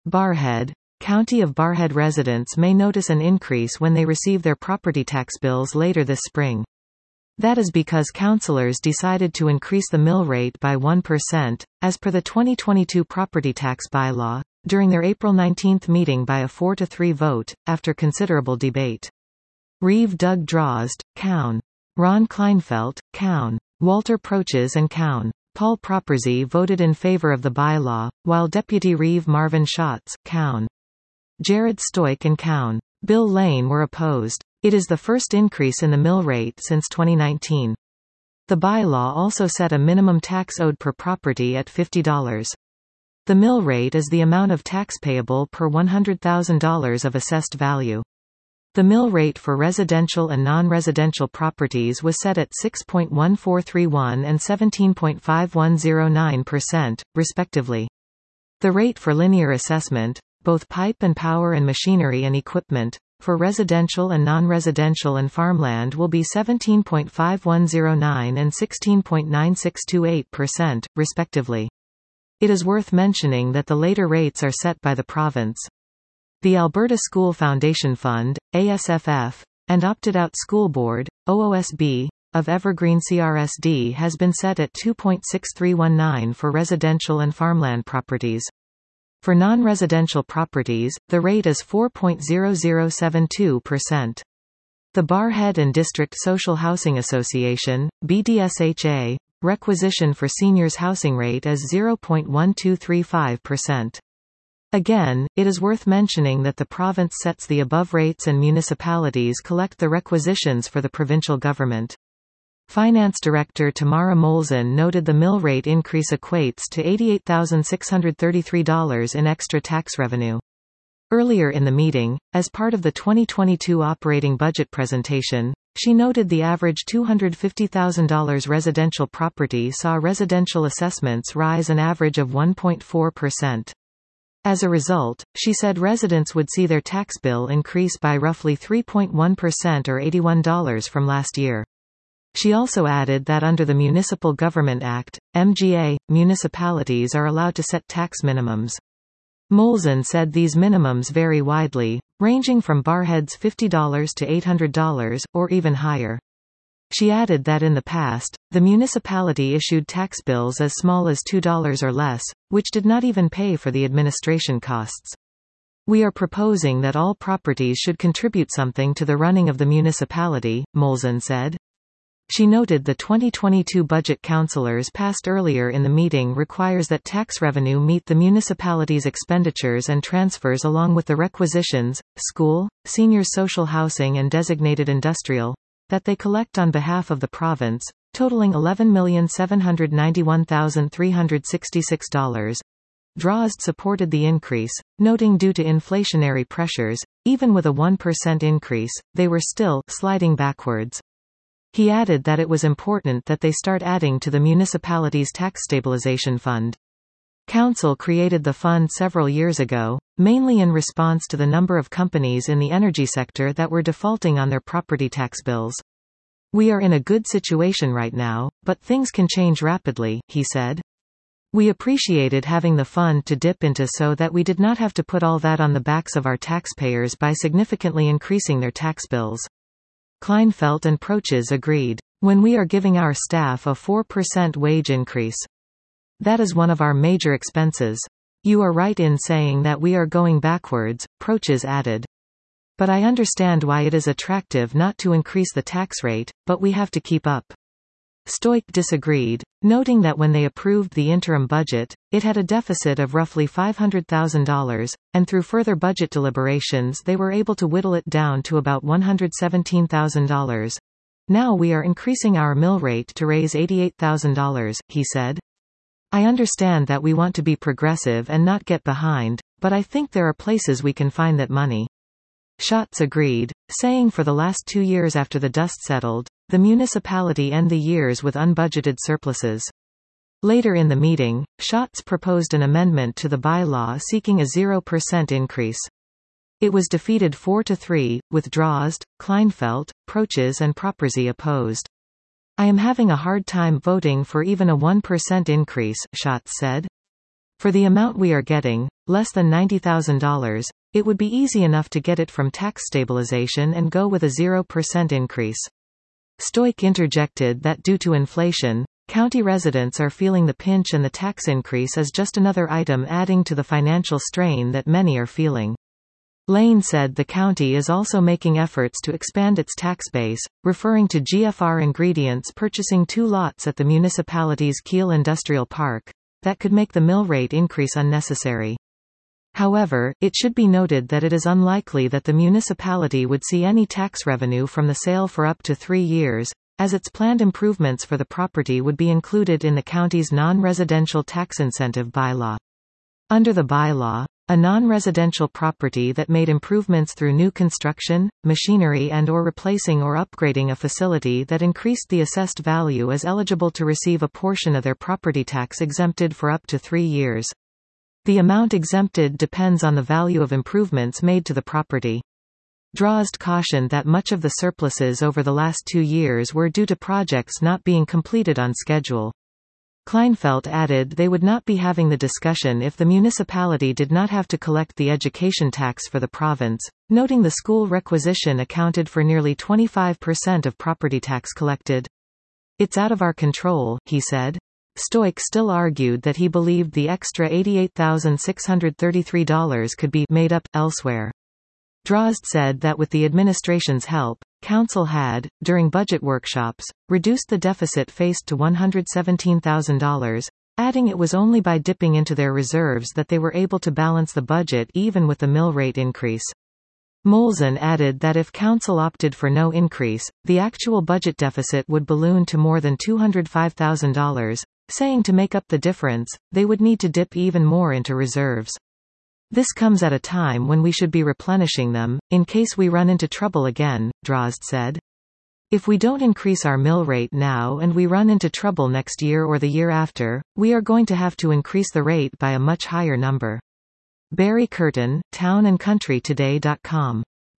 Barrhead. County of Barrhead residents may notice an increase when they receive their property tax bills later this spring. That is because councillors decided to increase the mill rate by 1%, as per the 2022 property tax bylaw, during their April 19 meeting by a 4-3 vote, after considerable debate. Reeve Doug Drozd, Cown. Ron Kleinfeld, Cown. Walter Proches and Cown. Paul Propersy voted in favor of the bylaw, while Deputy Reeve Marvin Schatz, Cown. Jared Stoik and Cown. Bill Lane were opposed. It is the first increase in the mill rate since 2019. The bylaw also set a minimum tax owed per property at $50. The mill rate is the amount of tax payable per $100,000 of assessed value. The mill rate for residential and non-residential properties was set at 6.1431 and 17.5109%, respectively. The rate for linear assessment, both pipe and power and machinery and equipment, for residential and non-residential and farmland will be 17.5109 and 16.9628%, respectively. It is worth mentioning that the later rates are set by the province. The Alberta School Foundation Fund, ASFF, and Opted Out School Board, OOSB, of Evergreen CRSD has been set at 2.6319 for residential and farmland properties. For non-residential properties, the rate is 4.0072%. The Barrhead and District Social Housing Association, BDSHA, requisition for seniors housing rate is 0.1235%. Again, it is worth mentioning that the province sets the above rates and municipalities collect the requisitions for the provincial government. Finance Director Tamara Molson noted the mill rate increase equates to $88,633 in extra tax revenue. Earlier in the meeting, as part of the 2022 operating budget presentation, she noted the average $250,000 residential property saw residential assessments rise an average of 1.4%. As a result, she said residents would see their tax bill increase by roughly 3.1% or $81 from last year. She also added that under the Municipal Government Act, MGA, municipalities are allowed to set tax minimums. Molson said these minimums vary widely, ranging from Barrhead's $50 to $800, or even higher. She added that in the past, the municipality issued tax bills as small as $2 or less, which did not even pay for the administration costs. We are proposing that all properties should contribute something to the running of the municipality, Molson said. She noted the 2022 budget councillors passed earlier in the meeting requires that tax revenue meet the municipality's expenditures and transfers along with the requisitions, school, seniors social housing and designated industrial, that they collect on behalf of the province, totaling $11,791,366. Drozd supported the increase, noting due to inflationary pressures, even with a 1% increase, they were still sliding backwards. He added that it was important that they start adding to the municipality's tax stabilization fund. Council created the fund several years ago, mainly in response to the number of companies in the energy sector that were defaulting on their property tax bills. We are in a good situation right now, but things can change rapidly, he said. We appreciated having the fund to dip into so that we did not have to put all that on the backs of our taxpayers by significantly increasing their tax bills. Kleinfeld and Proches agreed. When we are giving our staff a 4% wage increase. That is one of our major expenses. You are right in saying that we are going backwards, Proches added. But I understand why it is attractive not to increase the tax rate, but we have to keep up. Stoik disagreed, noting that when they approved the interim budget, it had a deficit of roughly $500,000, and through further budget deliberations they were able to whittle it down to about $117,000. Now we are increasing our mill rate to raise $88,000, he said. I understand that we want to be progressive and not get behind, but I think there are places we can find that money. Schatz agreed, saying for the last 2 years after the dust settled, the municipality end the years with unbudgeted surpluses. Later in the meeting, Schatz proposed an amendment to the bylaw seeking a 0% increase. It was defeated 4-3, with Drozd, Kleinfeld, Proches and Propersy opposed. I am having a hard time voting for even a 1% increase, Schatz said. For the amount we are getting, less than $90,000, it would be easy enough to get it from tax stabilization and go with a 0% increase. Stoic interjected that due to inflation, county residents are feeling the pinch and the tax increase is just another item adding to the financial strain that many are feeling. Lane said the county is also making efforts to expand its tax base, referring to GFR Ingredients purchasing 2 lots at the municipality's Kiel Industrial Park, that could make the mill rate increase unnecessary. However, it should be noted that it is unlikely that the municipality would see any tax revenue from the sale for up to 3 years, as its planned improvements for the property would be included in the county's non-residential tax incentive bylaw. Under the bylaw, a non-residential property that made improvements through new construction, machinery and/or replacing or upgrading a facility that increased the assessed value is eligible to receive a portion of their property tax exempted for up to 3 years. The amount exempted depends on the value of improvements made to the property. Drozd cautioned that much of the surpluses over the last 2 years were due to projects not being completed on schedule. Kleinfeld added they would not be having the discussion if the municipality did not have to collect the education tax for the province, noting the school requisition accounted for nearly 25% of property tax collected. It's out of our control, he said. Stoic still argued that he believed the extra $88,633 could be made up elsewhere. Drozd said that with the administration's help, Council had, during budget workshops, reduced the deficit faced to $117,000, adding it was only by dipping into their reserves that they were able to balance the budget even with the mill rate increase. Molson added that if Council opted for no increase, the actual budget deficit would balloon to more than $205,000, saying to make up the difference, they would need to dip even more into reserves. This comes at a time when we should be replenishing them, in case we run into trouble again, Drozd said. If we don't increase our mill rate now and we run into trouble next year or the year after, we are going to have to increase the rate by a much higher number. Barry Curtin, townandcountrytoday.com